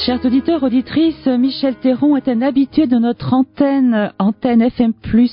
Chers auditeurs, auditrices, Michel Théron est un habitué de notre antenne FM+,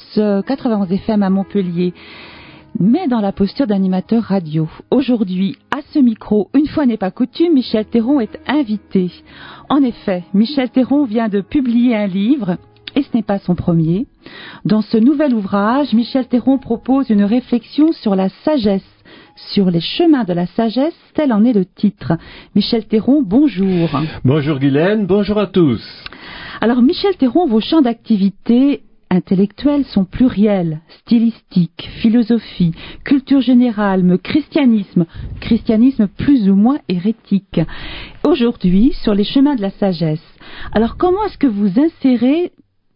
91 FM à Montpellier, mais dans la posture d'animateur radio. Aujourd'hui, à ce micro, une fois n'est pas coutume, Michel Théron est invité. En effet, Michel Théron vient de publier un livre, et ce n'est pas son premier. Dans ce nouvel ouvrage, Michel Théron propose une réflexion sur la sagesse, sur les chemins de la sagesse, tel en est le titre. Michel Théron, bonjour. Bonjour Guylaine, bonjour à tous. Alors Michel Théron, vos champs d'activité intellectuels sont pluriels, stylistique, philosophie, culture générale, christianisme plus ou moins hérétique. Aujourd'hui, sur les chemins de la sagesse. Alors comment est-ce que vous insérez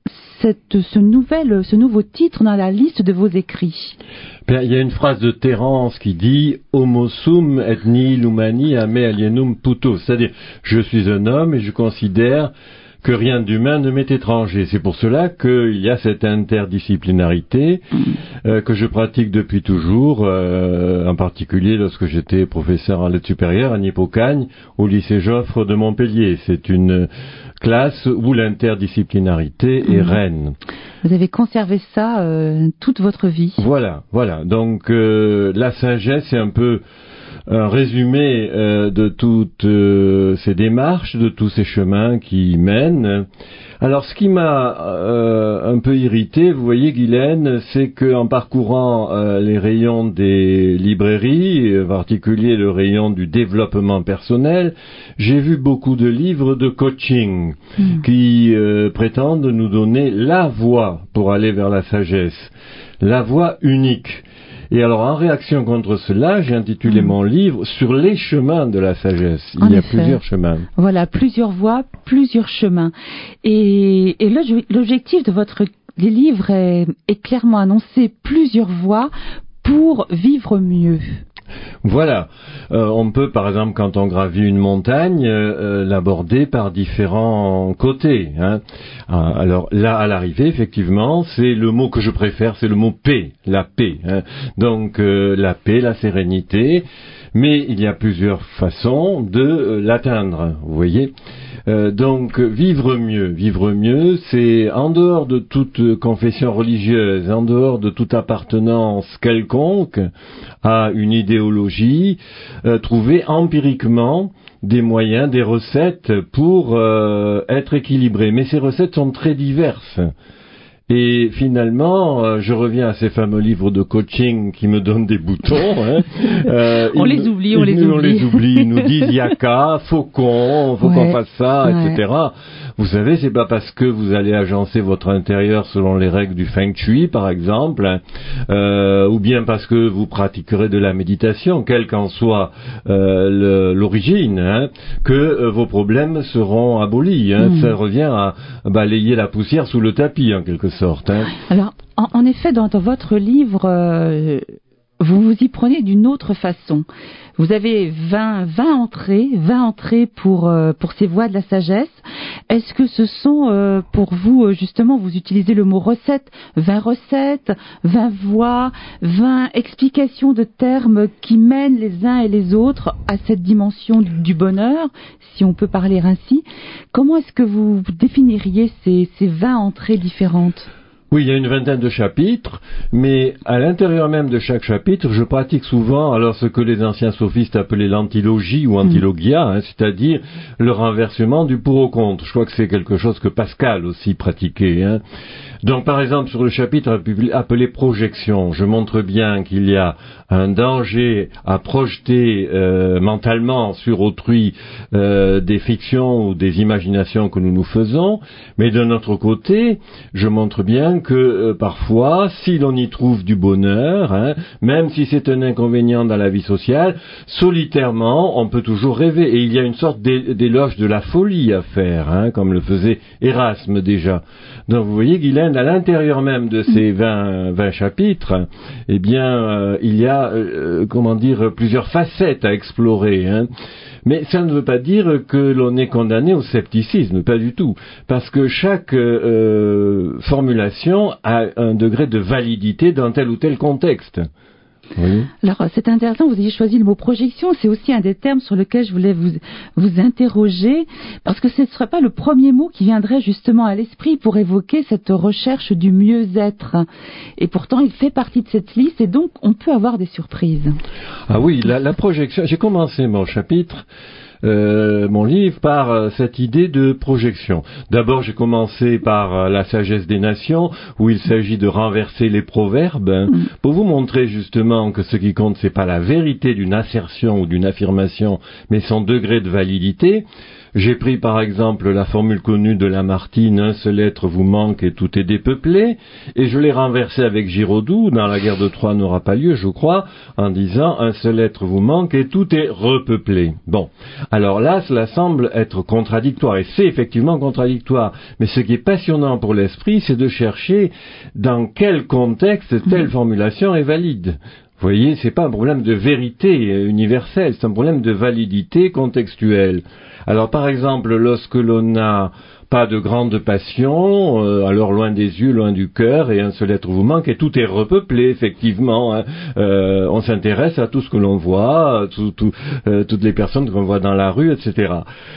ce nouveau titre dans la liste de vos écrits? Bien, il y a une phrase de Terence qui dit « Homo sum et nihil humani ame alienum puto », c'est-à-dire « Je suis un homme et je considère que rien d'humain ne m'est étranger ». C'est pour cela qu'il y a cette interdisciplinarité que je pratique depuis toujours, en particulier lorsque j'étais professeur en lettres supérieures à Nippocagne, au lycée Joffre de Montpellier. C'est une classe où l'interdisciplinarité est reine. Vous avez conservé ça toute votre vie. Voilà. Donc la sagesse, c'est un peu un résumé de toutes ces démarches, de tous ces chemins qui y mènent. Alors, ce qui m'a un peu irrité, vous voyez, Guylaine, c'est qu'en parcourant les rayons des librairies, en particulier le rayon du développement personnel, j'ai vu beaucoup de livres de coaching qui prétendent nous donner la voie pour aller vers la sagesse, la voie unique. Et alors, en réaction contre cela, j'ai intitulé mon livre « Sur les chemins de la sagesse ». Il y a plusieurs chemins. Voilà, plusieurs voies, plusieurs chemins. Et l'objectif de votre livre est clairement annoncé, plusieurs voies pour vivre mieux. Voilà. On peut, par exemple, quand on gravit une montagne, l'aborder par différents côtés. Alors là, à l'arrivée, effectivement, c'est le mot que je préfère, c'est le mot paix, la paix. Donc la paix, la sérénité. Mais il y a plusieurs façons de l'atteindre, vous voyez. Donc vivre mieux, c'est en dehors de toute confession religieuse, en dehors de toute appartenance quelconque à une idéologie, trouver empiriquement des moyens, des recettes pour être équilibré. Mais ces recettes sont très diverses. Et finalement, je reviens à ces fameux livres de coaching qui me donnent des boutons. On les oublie. Ils nous disent yaka, faut qu'on fasse ça, etc. Vous savez, c'est pas parce que vous allez agencer votre intérieur selon les règles du Feng Shui, par exemple, ou bien parce que vous pratiquerez de la méditation, quelle qu'en soit l'origine, que vos problèmes seront abolis. Ça revient à balayer la poussière sous le tapis, en quelque sorte. Alors, en effet, dans votre livre, vous vous y prenez d'une autre façon. Vous avez 20 entrées pour ces voies de la sagesse. Est-ce que ce sont, pour vous, justement, vous utilisez le mot recette, 20 recettes, 20 voies, 20 explications de termes qui mènent les uns et les autres à cette dimension du bonheur, si on peut parler ainsi. Comment est-ce que vous définiriez ces 20 entrées différentes ? Oui, il y a une vingtaine de chapitres, mais à l'intérieur même de chaque chapitre, je pratique souvent alors ce que les anciens sophistes appelaient l'antilogie ou antilogia, c'est-à-dire le renversement du pour au contre. Je crois que c'est quelque chose que Pascal aussi pratiquait. Donc, par exemple, sur le chapitre appelé projection, je montre bien qu'il y a un danger à projeter mentalement sur autrui des fictions ou des imaginations que nous nous faisons, mais d'un autre côté, je montre bien que parfois, si l'on y trouve du bonheur, même si c'est un inconvénient dans la vie sociale, solitairement, on peut toujours rêver. Et il y a une sorte d'éloge de la folie à faire, comme le faisait Erasme déjà. Donc vous voyez, Guylaine, à l'intérieur même de ces 20 chapitres, eh bien, il y a, plusieurs facettes à explorer. Mais ça ne veut pas dire que l'on est condamné au scepticisme, pas du tout. Parce que chaque formulation a un degré de validité dans tel ou tel contexte. Oui. Alors, c'est intéressant, vous ayez choisi le mot projection, c'est aussi un des termes sur lequel je voulais vous interroger, parce que ce ne serait pas le premier mot qui viendrait justement à l'esprit pour évoquer cette recherche du mieux-être. Et pourtant, il fait partie de cette liste, et donc on peut avoir des surprises. Ah oui, la projection, j'ai commencé mon chapitre, mon livre, par cette idée de projection. D'abord, j'ai commencé par la sagesse des nations, où il s'agit de renverser les proverbes, pour vous montrer justement que ce qui compte, c'est pas la vérité d'une assertion ou d'une affirmation, mais son degré de validité. J'ai pris par exemple la formule connue de Lamartine, un seul être vous manque et tout est dépeuplé, et je l'ai renversé avec Giraudoux, dans la guerre de Troie n'aura pas lieu, je crois, en disant un seul être vous manque et tout est repeuplé. Bon, alors là, cela semble être contradictoire, et c'est effectivement contradictoire, mais ce qui est passionnant pour l'esprit, c'est de chercher dans quel contexte telle formulation est valide. Vous voyez, c'est pas un problème de vérité universelle, c'est un problème de validité contextuelle. Alors par exemple, lorsque l'on n'a pas de grande passion, alors loin des yeux, loin du cœur, et un seul être vous manque, et tout est repeuplé, effectivement. Hein. On s'intéresse à tout ce que l'on voit, toutes les personnes qu'on voit dans la rue, etc.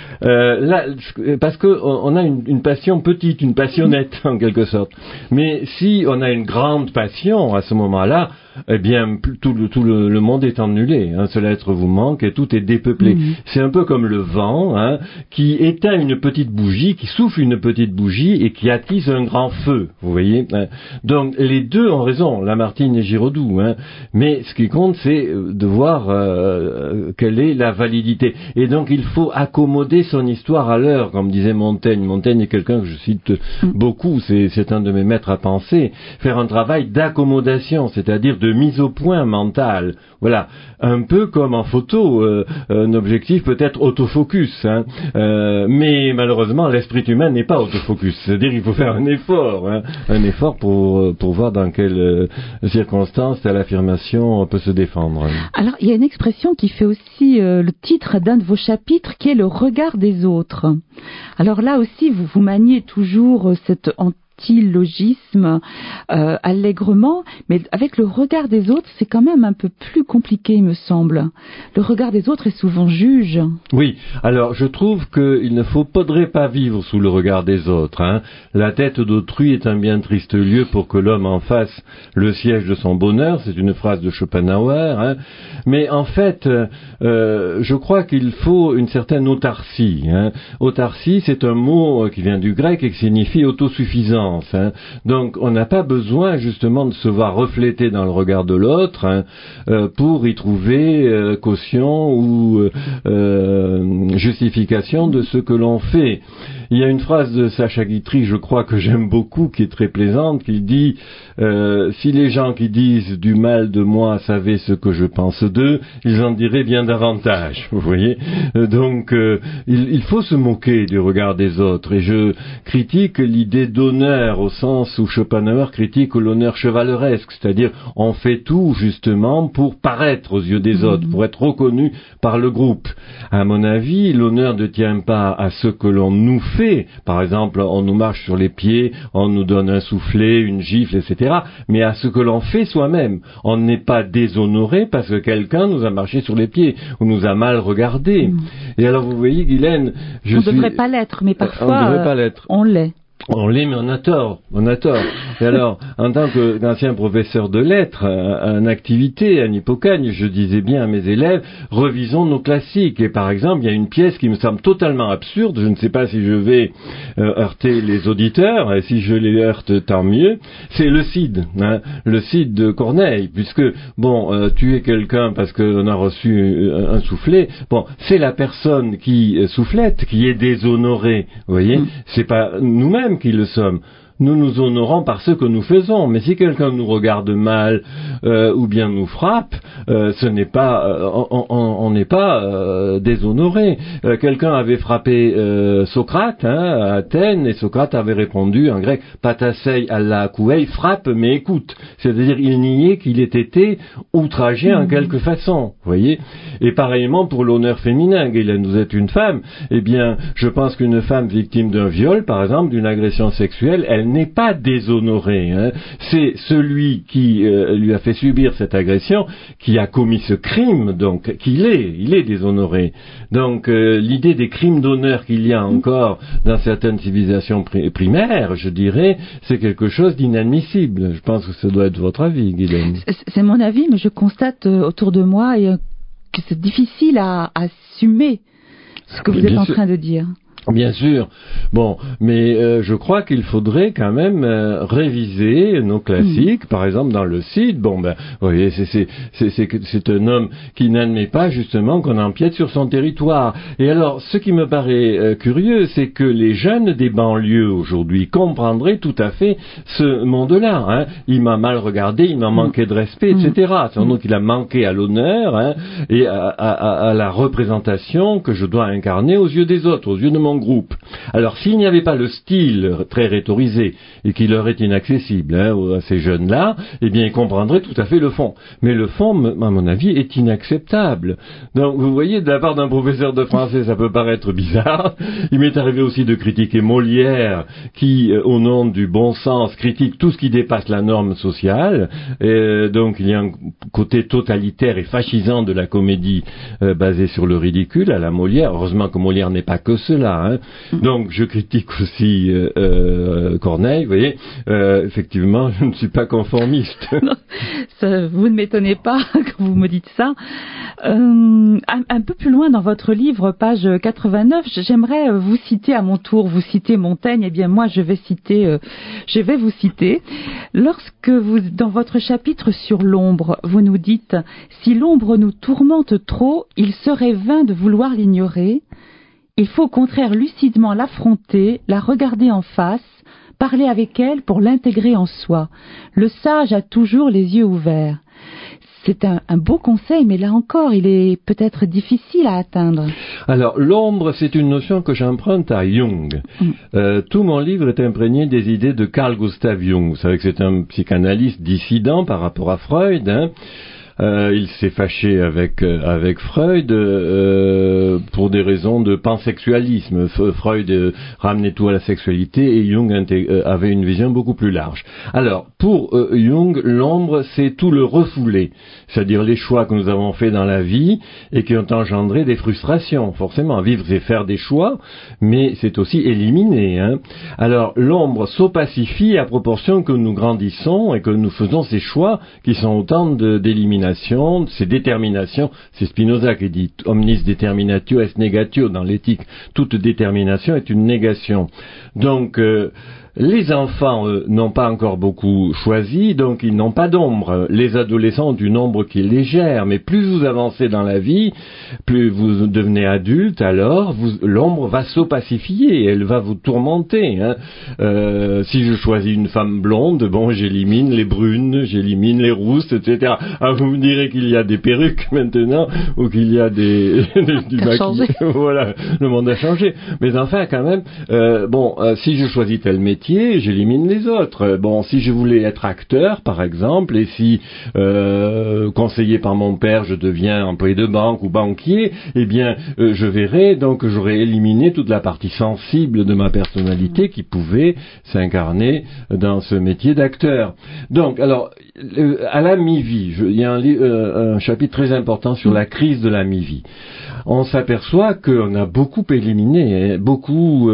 Là, parce que on a une passion petite, une passionnette en quelque sorte. Mais si on a une grande passion à ce moment-là, eh bien, tout le monde est annulé. Un seul être vous manque et tout est dépeuplé. C'est un peu comme le vent, hein, qui éteint une petite bougie, qui souffle une petite bougie et qui attise un grand feu. Vous voyez, hein. Donc, les deux ont raison, Lamartine et Giraudoux. Hein. Mais ce qui compte, c'est de voir quelle est la validité. Et donc, il faut accommoder son histoire à l'heure, comme disait Montaigne. Montaigne est quelqu'un que je cite beaucoup. C'est un de mes maîtres à penser. Faire un travail d'accommodation, c'est-à-dire de mise au point mentale. Voilà, un peu comme en photo, un objectif peut être autofocus, hein, mais malheureusement l'esprit humain n'est pas autofocus. C'est-à-dire qu'il faut faire un effort pour voir dans quelles circonstances telle affirmation peut se défendre. Alors il y a une expression qui fait aussi le titre d'un de vos chapitres, qui est le regard des autres. Alors là aussi vous maniez toujours cette antilogisme allègrement, mais avec le regard des autres, c'est quand même un peu plus compliqué, il me semble. Le regard des autres est souvent juge. Oui, alors je trouve qu'il ne faudrait pas vivre sous le regard des autres. Hein. La tête d'autrui est un bien triste lieu pour que l'homme en fasse le siège de son bonheur, c'est une phrase de Schopenhauer. Hein. Mais en fait, je crois qu'il faut une certaine autarcie. Hein. Autarcie, c'est un mot qui vient du grec et qui signifie autosuffisant. Hein. Donc on n'a pas besoin justement de se voir reflété dans le regard de l'autre, hein, pour y trouver caution ou justification de ce que l'on fait. Il y a une phrase de Sacha Guitry, je crois, que j'aime beaucoup, qui est très plaisante, qui dit si les gens qui disent du mal de moi savaient ce que je pense d'eux, ils en diraient bien davantage. Vous voyez. Donc il faut se moquer du regard des autres, et je critique l'idée d'honneur au sens où Schopenhauer critique l'honneur chevaleresque, c'est-à-dire on fait tout justement pour paraître aux yeux des autres, pour être reconnu par le groupe. À mon avis, l'honneur ne tient pas à ce que l'on nous fait, par exemple on nous marche sur les pieds, on nous donne un soufflet, une gifle, etc., mais à ce que l'on fait soi-même. On n'est pas déshonoré parce que quelqu'un nous a marché sur les pieds ou nous a mal regardé. Et alors vous voyez, Guylaine, on ne devrait pas l'être, mais parfois on l'est. On l'est, mais on a tort. Et alors, en tant qu'ancien professeur de lettres, en activité, à Hippocagne, je disais bien à mes élèves, revisons nos classiques. Et par exemple, il y a une pièce qui me semble totalement absurde, je ne sais pas si je vais heurter les auditeurs, et si je les heurte, tant mieux, c'est le Cid, hein, le Cid de Corneille, puisque, tuer quelqu'un parce qu'on a reçu un soufflet, c'est la personne qui soufflette, qui est déshonorée, vous voyez, c'est pas nous-mêmes qui le sommes. Nous nous honorons par ce que nous faisons, mais si quelqu'un nous regarde mal ou bien nous frappe, ce n'est pas, on n'est pas déshonoré. Quelqu'un avait frappé Socrate à Athènes, et Socrate avait répondu en grec patasei alla kouei, frappe mais écoute. C'est-à-dire il niait qu'il ait été outragé en quelque façon, vous voyez. Et pareillement pour l'honneur féminin, Guylaine, vous êtes une femme, eh bien je pense qu'une femme victime d'un viol, par exemple, d'une agression sexuelle, elle n'est pas déshonoré. Hein. C'est celui qui lui a fait subir cette agression qui a commis ce crime, donc il est déshonoré. Donc l'idée des crimes d'honneur qu'il y a encore dans certaines civilisations primaires, je dirais, c'est quelque chose d'inadmissible. Je pense que ça doit être votre avis, Guylaine. C'est mon avis, mais je constate autour de moi que c'est difficile à assumer ce que vous êtes en train de dire. Bien sûr. Bon, mais je crois qu'il faudrait quand même réviser nos classiques. Par exemple, dans le Cid, bon ben, vous voyez, c'est un homme qui n'admet pas justement qu'on empiète sur son territoire. Et alors, ce qui me paraît curieux, c'est que les jeunes des banlieues aujourd'hui comprendraient tout à fait ce monde-là. Hein. Il m'a mal regardé, il m'a manqué de respect, etc. C'est donc il a manqué à l'honneur et à la représentation que je dois incarner aux yeux des autres, aux yeux de mon groupe. Alors, s'il n'y avait pas le style très rhétorisé et qui leur est inaccessible à ces jeunes-là, eh bien, ils comprendraient tout à fait le fond. Mais le fond, à mon avis, est inacceptable. Donc, vous voyez, de la part d'un professeur de français, ça peut paraître bizarre. Il m'est arrivé aussi de critiquer Molière, qui, au nom du bon sens, critique tout ce qui dépasse la norme sociale. Et donc, il y a un côté totalitaire et fascisant de la comédie basée sur le ridicule à la Molière. Heureusement que Molière n'est pas que cela. Hein. Donc je critique aussi Corneille, vous voyez, effectivement je ne suis pas conformiste. Non, vous ne m'étonnez pas quand vous me dites ça. Un peu plus loin dans votre livre, page 89, j'aimerais vous citer à mon tour, vous citez Montaigne, eh bien moi je vais vous citer. Lorsque vous, dans votre chapitre sur l'ombre, vous nous dites « Si l'ombre nous tourmente trop, il serait vain de vouloir l'ignorer. Il faut au contraire lucidement l'affronter, la regarder en face, parler avec elle pour l'intégrer en soi. Le sage a toujours les yeux ouverts. » C'est un beau conseil, mais là encore, il est peut-être difficile à atteindre. Alors, l'ombre, c'est une notion que j'emprunte à Jung. Tout mon livre est imprégné des idées de Carl Gustav Jung. Vous savez que c'est un psychanalyste dissident par rapport à Freud, hein. Il s'est fâché avec Freud pour des raisons de pansexualisme. Freud ramenait tout à la sexualité et Jung avait une vision beaucoup plus large. Alors, pour Jung, l'ombre, c'est tout le refoulé, c'est-à-dire les choix que nous avons faits dans la vie et qui ont engendré des frustrations. Forcément, vivre, c'est faire des choix, mais c'est aussi éliminer. Hein. Alors, l'ombre s'opacifie à proportion que nous grandissons et que nous faisons ces choix qui sont autant d'élimination. C'est détermination, c'est Spinoza qui dit omnis determinatio est negatio dans l'éthique. Toute détermination est une négation. Donc les enfants n'ont pas encore beaucoup choisi, donc ils n'ont pas d'ombre. Les adolescents ont une ombre qui est légère, mais plus vous avancez dans la vie, plus vous devenez adulte, alors l'ombre va s'opacifier, elle va vous tourmenter. Hein. Si je choisis une femme blonde, bon, j'élimine les brunes, j'élimine les rousses, etc. Ah, vous me direz qu'il y a des perruques maintenant, ou qu'il y a du maquillage. Voilà, le monde a changé. Mais enfin, quand même, si je choisis tel métier, j'élimine les autres. Bon, si je voulais être acteur, par exemple, et si conseillé par mon père, je deviens employé de banque ou banquier, eh bien, je verrai, donc j'aurais éliminé toute la partie sensible de ma personnalité qui pouvait s'incarner dans ce métier d'acteur. Donc, alors, à la mi-vie, il y a un chapitre très important sur la crise de la mi-vie. On s'aperçoit qu'on a beaucoup éliminé, beaucoup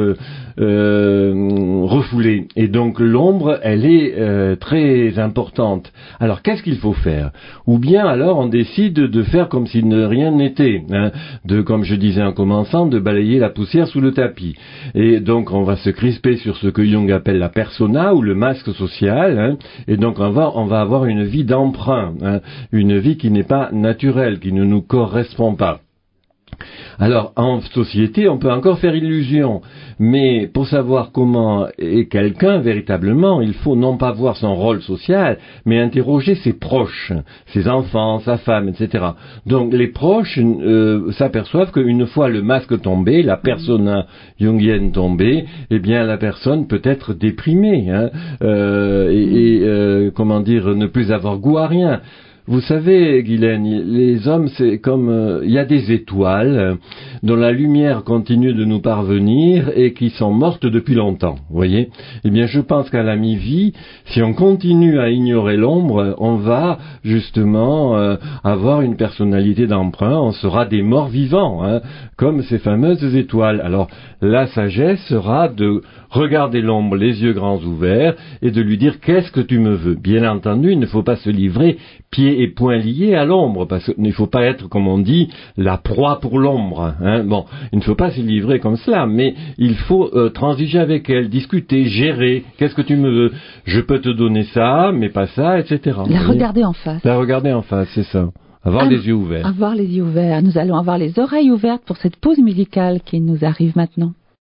refoulé. Et donc l'ombre, elle est très importante. Alors qu'est-ce qu'il faut faire? Ou bien alors on décide de faire comme si rien n'était, hein, comme je disais en commençant, de balayer la poussière sous le tapis. Et donc on va se crisper sur ce que Jung appelle la persona ou le masque social, hein, et donc on va avoir une vie d'emprunt, hein, une vie qui n'est pas naturelle, qui ne nous correspond pas. Alors, en société, on peut encore faire illusion, mais pour savoir comment est quelqu'un véritablement, il faut non pas voir son rôle social, mais interroger ses proches, ses enfants, sa femme, etc. Donc, les proches s'aperçoivent qu'une fois le masque tombé, la persona jungienne tombée, eh bien, la personne peut être déprimée, hein, comment dire, ne plus avoir goût à rien. Vous savez, Guylaine, les hommes, c'est comme... il y a des étoiles dont la lumière continue de nous parvenir et qui sont mortes depuis longtemps, vous voyez. Eh bien, je pense qu'à la mi-vie, si on continue à ignorer l'ombre, on va justement avoir une personnalité d'emprunt, on sera des morts vivants, hein, comme ces fameuses étoiles. Alors, la sagesse sera de regarder l'ombre les yeux grands ouverts et de lui dire « Qu'est-ce que tu me veux ?» Bien entendu, il ne faut pas se livrer pieds et poings liés à l'ombre, parce qu'il ne faut pas être, comme on dit, la proie pour l'ombre. Hein. Bon, il ne faut pas se livrer comme cela, mais il faut transiger avec elle, discuter, gérer. Qu'est-ce que tu me veux? Je peux te donner ça, mais pas ça, etc. La regarder en face. La regarder en face, c'est ça. Avoir les yeux ouverts. Avoir les yeux ouverts. Nous allons avoir les oreilles ouvertes pour cette pause musicale qui nous arrive maintenant.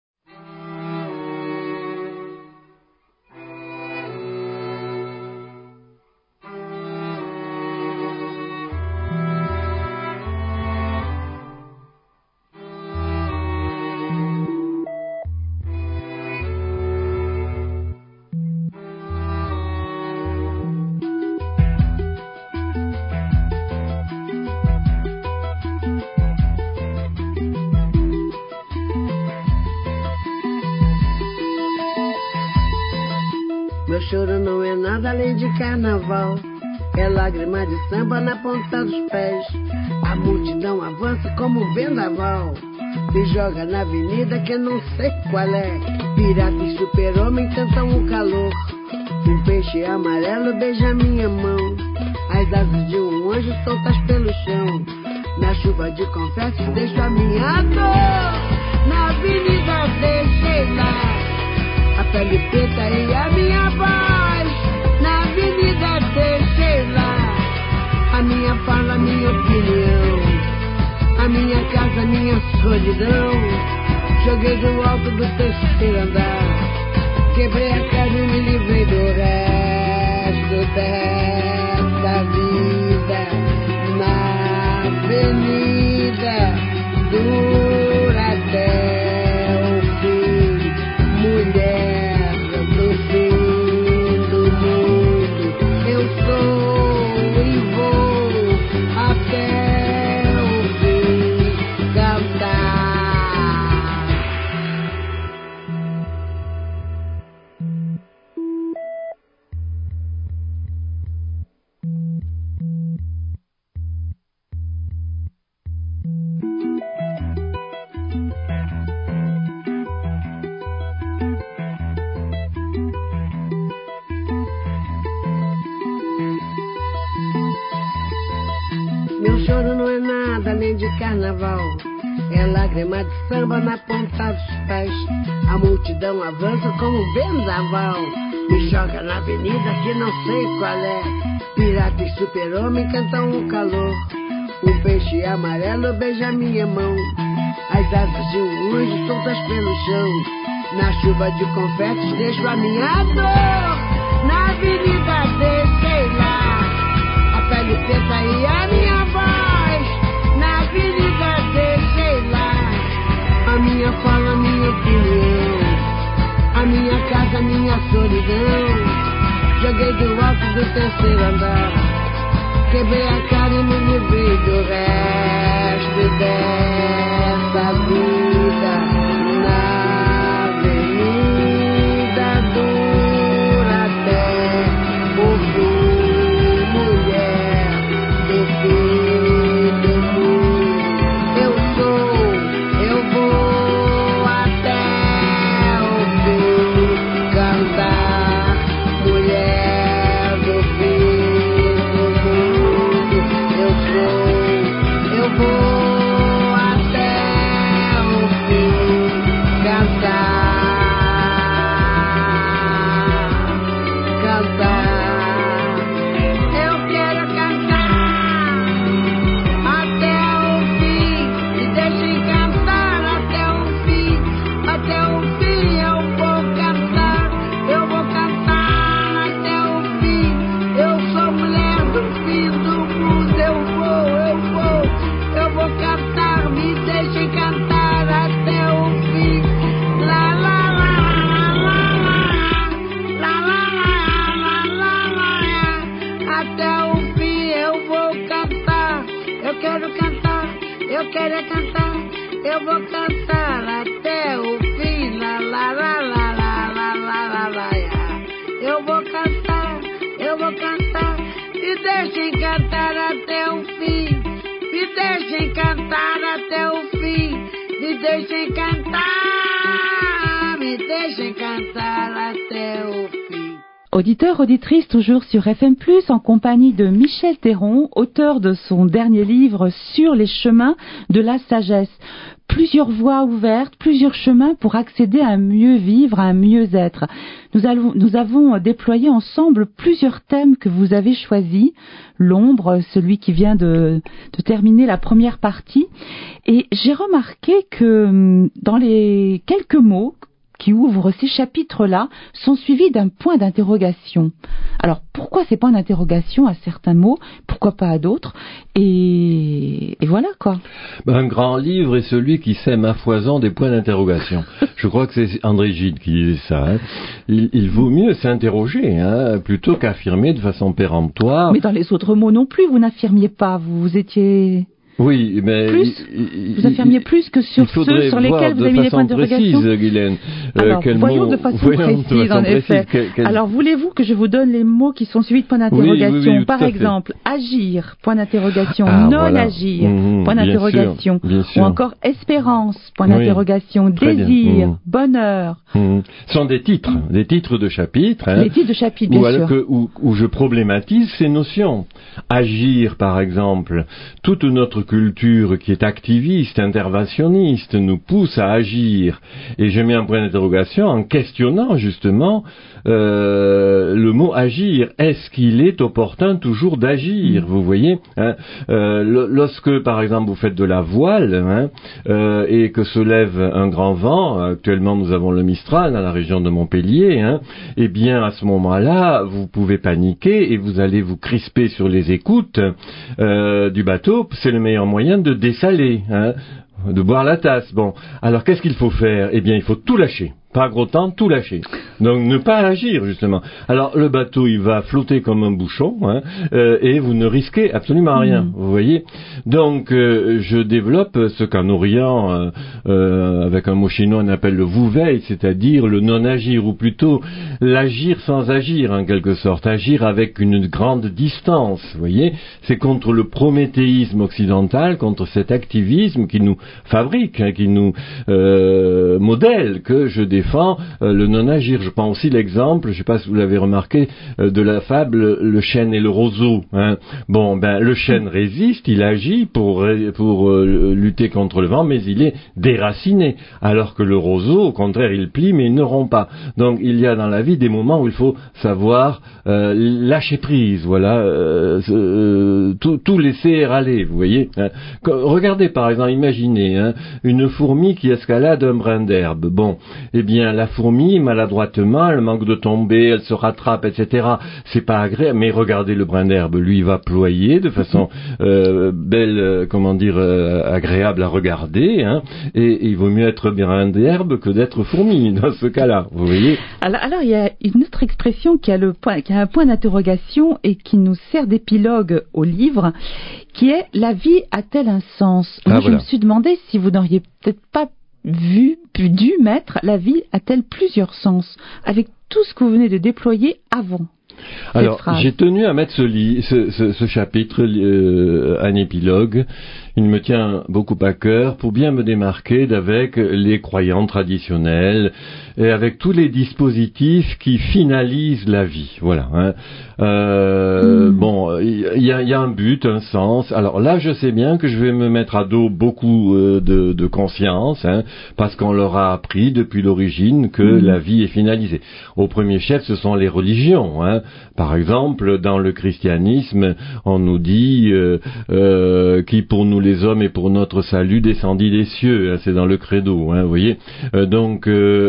Meu choro não é nada além de carnaval. É lágrima de samba na ponta dos pés. A multidão avança como um vendaval. Me joga na avenida que eu não sei qual é. Pirata e super-homem cantam o calor. Um peixe amarelo beija minha mão. As asas de um anjo soltas pelo chão. Na chuva de confetes deixo a minha dor. Na avenida deixei lá a pele preta e a minha voz. Na avenida deixei lá a minha fala, a minha opinião, a minha casa, a minha solidão. Joguei do alto do terceiro andar, quebrei a cara e me livrei do resto dessa vida. Na avenida dura até o fim, mulher do fim do mundo. Eu sou e vou até o fim cantar. Meu choro não é nada além de carnaval. É lágrima de samba na ponta dos pés. A multidão avança como um vendaval. Me joga na avenida que não sei qual é. Pirata e super-homem cantam o calor. Um peixe amarelo beija minha mão. As asas de um anjo soltas pelo chão. Na chuva de confetes deixo a minha dor. Na avenida deixei lá a pele preta e a minha voz. Na avenida deixei lá a minha fala, a minha opinião, a minha casa, a minha solidão. Joguei do alto do terceiro andar, quebrei a cara e me livrei do resto dessa vida. Na avenida dura até o fim, mulher do fim do mundo. Eu sou, eu vou até o fim cantar, mulher do fim do mundo. Eu sou, eu vou até vou querer cantar, eu vou cantar até o fim, lá, lá, lá, lá, lá, lá, lá, lá, lá. Eu vou cantar, me deixem cantar até o fim, me deixem cantar até o fim, me deixem cantar, me deixem cantar até o fim. Auditeurs, auditrices, toujours sur FM+, en compagnie de Michel Théron, auteur de son dernier livre Sur les chemins de la sagesse. Plusieurs voies ouvertes, plusieurs chemins pour accéder à un mieux vivre, à un mieux être. Nous avons déployé ensemble plusieurs thèmes que vous avez choisis. L'ombre, celui qui vient de terminer la première partie. Et j'ai remarqué que dans les quelques mots qui ouvrent ces chapitres-là sont suivis d'un point d'interrogation. Alors, pourquoi ces points d'interrogation à certains mots, pourquoi pas à d'autres, et voilà quoi. Un grand livre est celui qui sème à foison des points d'interrogation. Je crois que c'est André Gide qui disait ça. Hein. Il vaut mieux s'interroger plutôt qu'affirmer de façon péremptoire. Mais dans les autres mots non plus, vous n'affirmiez pas, vous étiez... Oui, mais vous affirmiez plus que sur ceux sur lesquels vous avez mis des points d'interrogation. Précise, Guylaine. Alors, voyons de façon précise, en effet. Alors, voulez-vous que je vous donne les mots qui sont suivis de points d'interrogation? Oui, par exemple, agir, point d'interrogation, agir, point bien d'interrogation, sûr. ou encore espérance, point d'interrogation, désir, bonheur. Ce sont des titres de chapitres. Les titres de chapitres, bien sûr. Où je problématise ces notions. Agir, par exemple, toute notre culture qui est activiste, interventionniste, nous pousse à agir. Et je mets un point d'interrogation en questionnant justement le mot agir. Est-ce qu'il est opportun toujours d'agir? Vous voyez, lorsque, par exemple, vous faites de la voile et que se lève un grand vent, actuellement nous avons le Mistral dans la région de Montpellier, eh bien à ce moment-là, vous pouvez paniquer et vous allez vous crisper sur les écoutes du bateau. C'est le meilleur moyen de dessaler, de boire la tasse. Bon, alors qu'est-ce qu'il faut faire? Eh bien, il faut tout lâcher. Pas gros temps, tout lâcher. Donc ne pas agir justement. Alors le bateau il va flotter comme un bouchon et vous ne risquez absolument rien. Vous voyez. Donc je développe ce qu'en Orient avec un mot chinois on appelle le wu-wei, c'est-à-dire le non-agir ou plutôt l'agir sans agir en quelque sorte, agir avec une grande distance. Vous voyez. C'est contre le prométhéisme occidental, contre cet activisme qui nous fabrique, qui nous modèle que je défends le non-agir. Je prends aussi l'exemple, je ne sais pas si vous l'avez remarqué, de la fable Le chêne et le roseau. Bon, le chêne résiste, il agit pour lutter contre le vent, mais il est déraciné. Alors que le roseau, au contraire, il plie, mais il ne rompt pas. Donc, il y a dans la vie des moments où il faut savoir lâcher prise, voilà, tout laisser aller, vous voyez. Regardez, par exemple, imaginez une fourmi qui escalade un brin d'herbe. Bon, eh bien, la fourmi, maladroitement, elle manque de tomber, elle se rattrape, etc. C'est pas agréable, mais regardez le brin d'herbe, lui, il va ployer de façon belle, agréable à regarder, et il vaut mieux être brin d'herbe que d'être fourmi, dans ce cas-là, vous voyez. Alors, il y a une autre expression qui a un point d'interrogation et qui nous sert d'épilogue au livre, qui est « La vie a-t-elle un sens ?» Moi, je me suis demandé si vous n'auriez peut-être pas dû mettre « La vie a-t-elle plusieurs sens ?» avec tout ce que vous venez de déployer avant. Alors, j'ai tenu à mettre ce chapitre, un épilogue. Il me tient beaucoup à cœur pour bien me démarquer d'avec les croyants traditionnels et avec tous les dispositifs qui finalisent la vie. Voilà. Bon, il y a un but, un sens. Alors là, je sais bien que je vais me mettre à dos beaucoup de conscience, parce qu'on leur a appris depuis l'origine que la vie est finalisée. Au premier chef, ce sont les religions. Par exemple, dans le christianisme, on nous dit qui pour nous les hommes et pour notre salut descendit des cieux. C'est dans le credo, vous voyez. Donc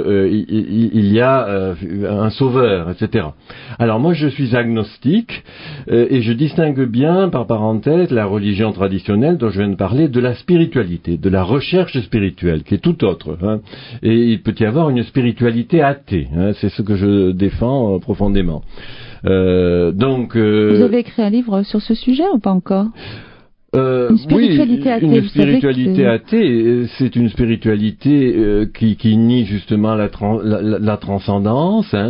il y a un sauveur, etc. Alors moi, je suis agnostique et je distingue bien, par parenthèse, la religion traditionnelle dont je viens de parler de la spiritualité, de la recherche spirituelle, qui est tout autre. Et il peut y avoir une spiritualité athée. C'est ce que je défends profondément. Vous avez écrit un livre sur ce sujet ou pas encore ? Une spiritualité athée. Une spiritualité athée, c'est une spiritualité qui nie justement la transcendance, hein,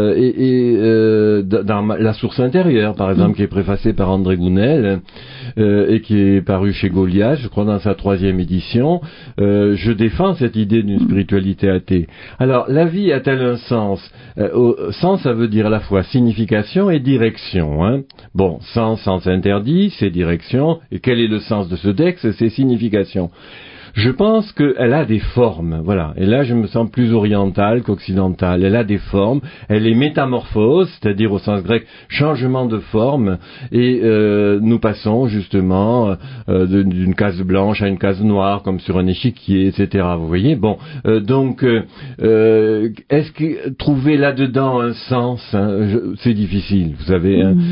dans la source intérieure, par exemple, qui est préfacée par André Gounel et qui est paru chez Goliath, je crois dans sa 3e édition. Je défends cette idée d'une spiritualité athée. Alors, la vie a-t-elle un sens? Sens, ça veut dire à la fois signification et direction. Hein. Bon, sens interdit, c'est direction. Et quel est le sens de ce texte? C'est signification. Je pense qu'elle a des formes, voilà. Et là, je me sens plus oriental qu'occidental. Elle a des formes, elle est métamorphose, c'est-à-dire au sens grec, changement de forme, et nous passons justement d'une case blanche à une case noire, comme sur un échiquier, etc. Vous voyez? Bon, donc, est-ce que trouver là-dedans un sens, hein, c'est difficile, vous savez. Hein,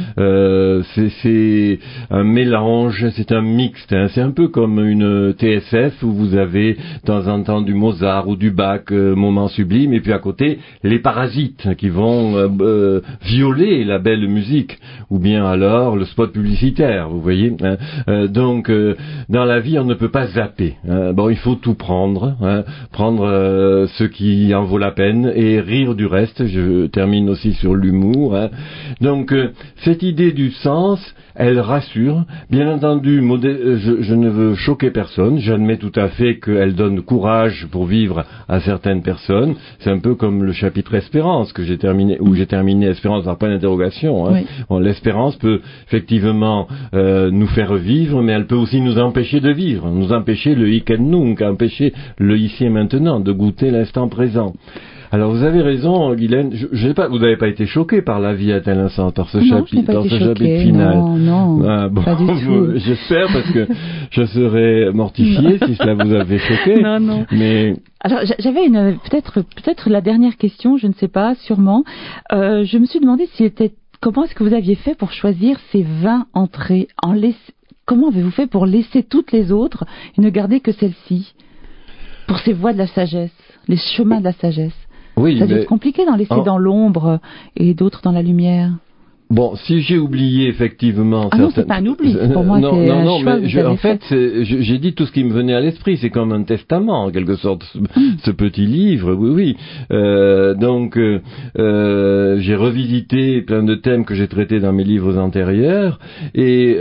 c'est un mélange, c'est un mixte. Hein, c'est un peu comme une TSF où vous avez de temps en temps du Mozart ou du Bach, moment sublime, et puis à côté les parasites qui vont violer la belle musique, ou bien alors le spot publicitaire, vous voyez. Hein. Donc dans la vie on ne peut pas zapper. Hein. Bon, il faut tout prendre, hein, prendre ce qui en vaut la peine et rire du reste. Je termine aussi sur l'humour. Hein. Donc cette idée du sens, elle rassure. Bien entendu, je ne veux choquer personne. J'admets tout à fait qu'elle donne courage pour vivre à certaines personnes. C'est un peu comme le chapitre Espérance où j'ai terminé Espérance par point d'interrogation. Hein. Oui. Bon, l'espérance peut effectivement nous faire vivre, mais elle peut aussi nous empêcher de vivre, nous empêcher le hic et nunc, empêcher le ici et maintenant, de goûter l'instant présent. Alors vous avez raison, Guylaine. Vous n'avez pas été choquée par la vie à tel instant, par ce chapitre final. Non, bon, pas du tout. J'espère, parce que je serais mortifié si cela vous avait choqué. Non. Mais alors j'avais peut-être la dernière question, je ne sais pas, sûrement. Je me suis demandé comment est-ce que vous aviez fait pour choisir ces 20 entrées Comment avez-vous fait pour laisser toutes les autres et ne garder que celle-ci pour ces voies de la sagesse, les chemins de la sagesse? Oui, ça doit être compliqué d'en laisser dans l'ombre et d'autres dans la lumière. Bon, si j'ai oublié effectivement non, c'est pas un oubli, pour moi c'est un choix que vous avez fait. J'ai dit tout ce qui me venait à l'esprit, c'est comme un testament en quelque sorte, ce petit livre, oui. Donc j'ai revisité plein de thèmes que j'ai traités dans mes livres antérieurs, et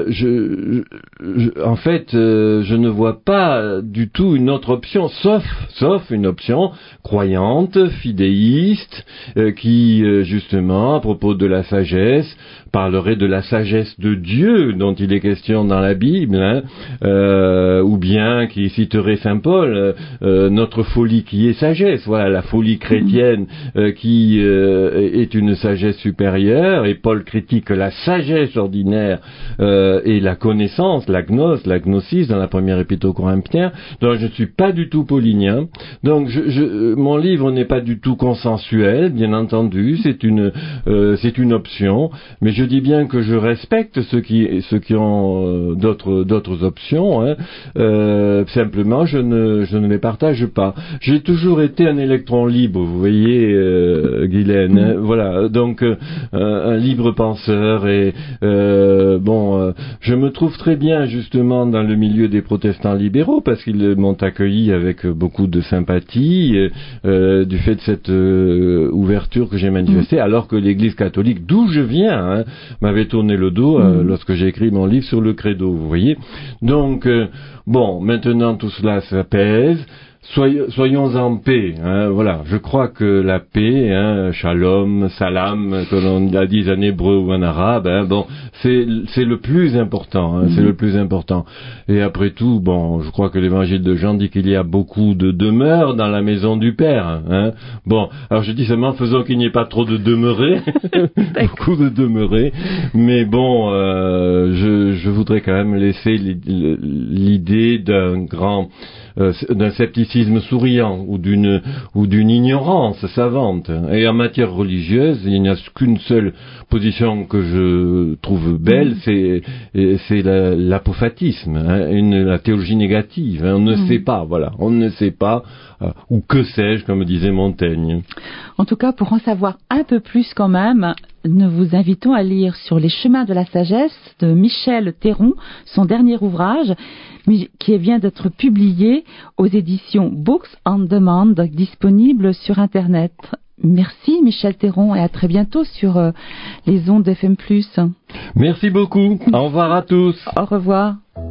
en fait je ne vois pas du tout une autre option, sauf une option croyante, fidéiste, qui justement à propos de la sagesse parlerait de la sagesse de Dieu dont il est question dans la Bible, hein, ou bien qui citerait Saint Paul, notre folie qui est sagesse, voilà, la folie chrétienne qui est une sagesse supérieure, et Paul critique la sagesse ordinaire et la connaissance, la gnosis dans la première épître aux Corinthiens. Donc je ne suis pas du tout paulinien, donc mon livre n'est pas du tout consensuel, bien entendu, c'est une option, mais je dis bien que je respecte ceux qui ont d'autres options. Hein. Simplement, je ne les partage pas. J'ai toujours été un électron libre, vous voyez, Guylaine. Hein. Voilà, donc un libre penseur, et je me trouve très bien justement dans le milieu des protestants libéraux parce qu'ils m'ont accueilli avec beaucoup de sympathie du fait de cette ouverture que j'ai manifestée, alors que l'Église catholique, d'où je viens, m'avait tourné le dos lorsque j'ai écrit mon livre sur le credo, vous voyez. Donc, maintenant tout cela s'apaise. Soyons en paix, hein, voilà. Je crois que la paix, hein, shalom, salam, que l'on a dit en hébreu ou en arabe, hein, c'est le plus important, hein, c'est le plus important. Et après tout, je crois que l'évangile de Jean dit qu'il y a beaucoup de demeures dans la maison du Père, hein. Alors je dis seulement, faisons qu'il n'y ait pas trop de demeurés, beaucoup de demeurés, mais je voudrais quand même laisser l'idée d'un scepticisme souriant ou d'une ignorance savante. Et en matière religieuse, il n'y a qu'une seule position que je trouve belle, c'est l'apophatisme, hein, la théologie négative. Hein, on ne sait pas, voilà, on ne sait pas, ou que sais-je, comme disait Montaigne. En tout cas, pour en savoir un peu plus quand même, nous vous invitons à lire Sur les chemins de la sagesse de Michel Théron, son dernier ouvrage, qui vient d'être publié aux éditions Books on Demand, disponible sur Internet. Merci Michel Théron et à très bientôt sur les ondes FM+. Merci beaucoup. Au revoir à tous. Au revoir.